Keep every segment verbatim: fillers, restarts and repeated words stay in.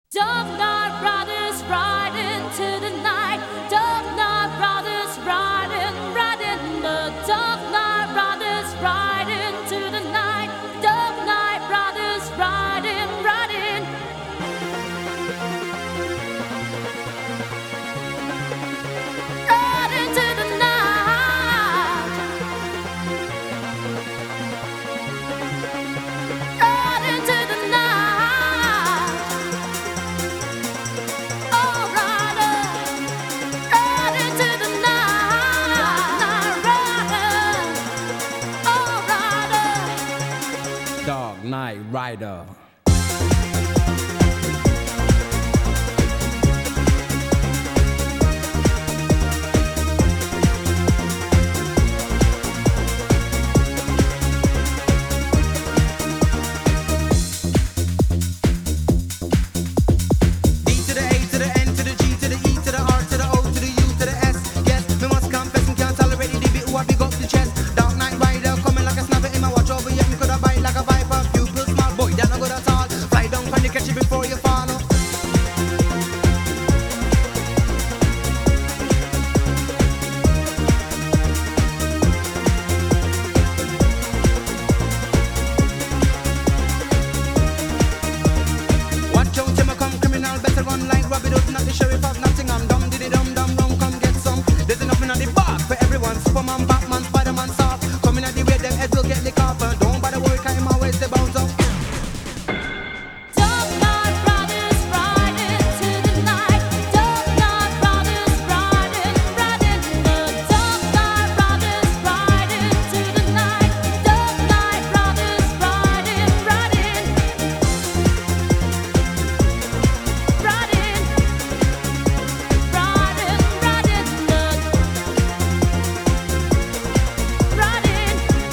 Dark Knight Riders ride into the night. Dark Knight Riders riding, riding. The Dark Knight Riders ride into the night. Dark Knight Riders riding, riding. Ride into the night. Ride into the night. Oh, rider, ride into the night. Night rider. Oh, rider. Dark Knight Rider. D to the A to the N to the G to the E to the R to the O to the U to the S. Yes, me must confess, me can't tolerate the bit who I big up the chest. Dark Knight Rider coming like a snapper in my watch over. Yeah, me coulda bite like a viper. Pupil small boy, that no good at all. Fly down, find the catch it before you fall. Watch out, till me come criminal, better run like Robin Hood, not the sheriff of Nottingham. Dum diddy dum dum rum, come get some. There's enough in the bag for everyone. Superman, Batman, Spider-Man, soft. Coming at the way, them heads will get the copper. Don't bother worry, 'cause him always the bounce up. Dark Knight Riders ride into the night. Dark Knight Riders riding, riding. The Dark Knight Riders ride into the night. Dark Knight Riders riding, riding. Riding, riding, riding. The riding,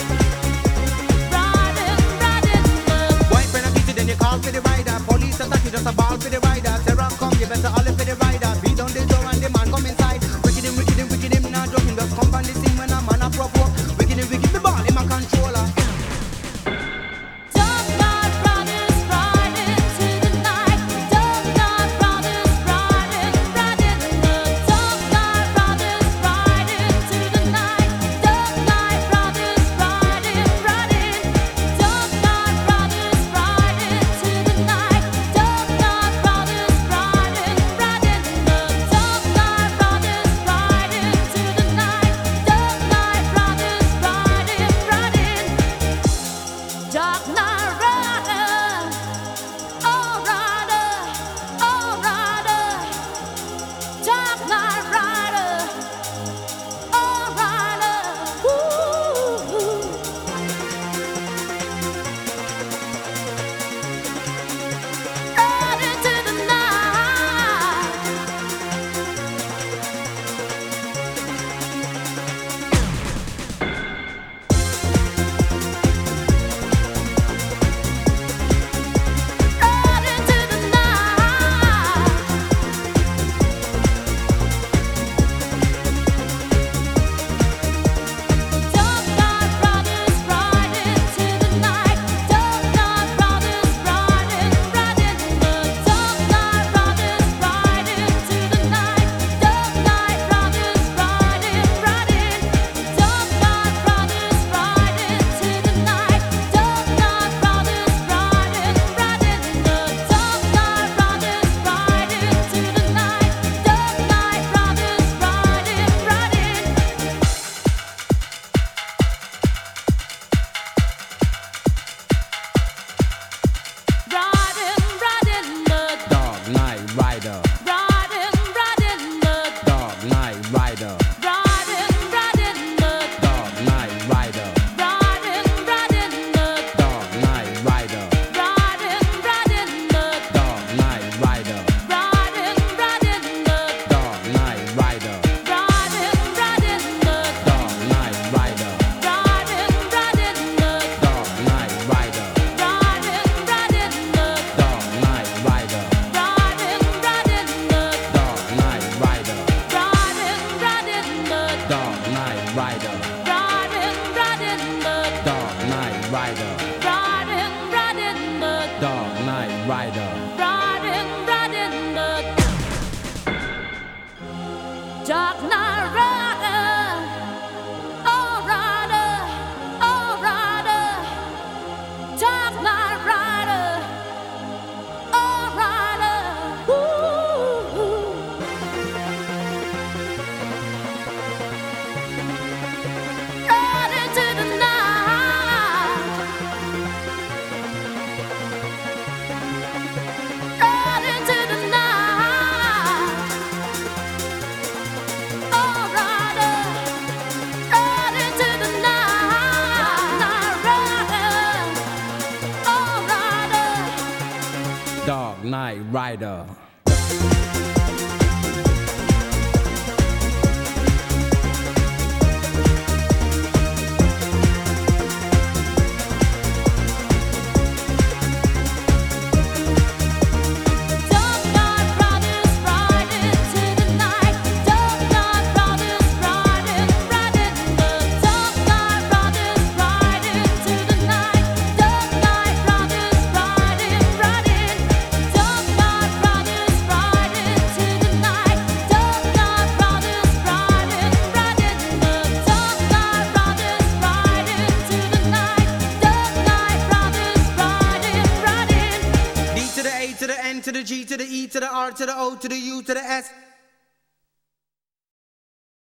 riding, riding. The Boyfriend a beat you, then you call for the rider. Police attack you, just a ball for the rider. Terror come, you better holler for the rider. Beat down the door and the man come inside. Wicked him, wicked him, wicked him, not joking. Just come on the scene when a man a provoke. Wicked him, wicked the ball, him a controller. Dark Knight Riders ride into the night. Dark Knight Riders riding, riding. The Dark Knight Riders ride into the night. Dark Knight Riders riding, riding. Dark Knight Riders ride into the night. Dark Knight Riders Dark Knight Rider, oh rider, oh rider, Dark Knight Rider, oh rider, ooh. Ride into the night, ride into the night, oh rider, ride into the night, Night Rider, oh rider. Dark Knight Rider. Dark Knight Riders ride into the night. Dark Knight Riders riding, riding. The Dark Knight Riders ride into the night. Dark Knight Riders riding, riding. Dark Knight Riders ride into the night. Dark Knight Riders riding, riding. The Dark Knight Riders ride into the night. Dark Knight Riders riding, riding. D to the A to the N to the G to the E to the R to the O to the U to the S.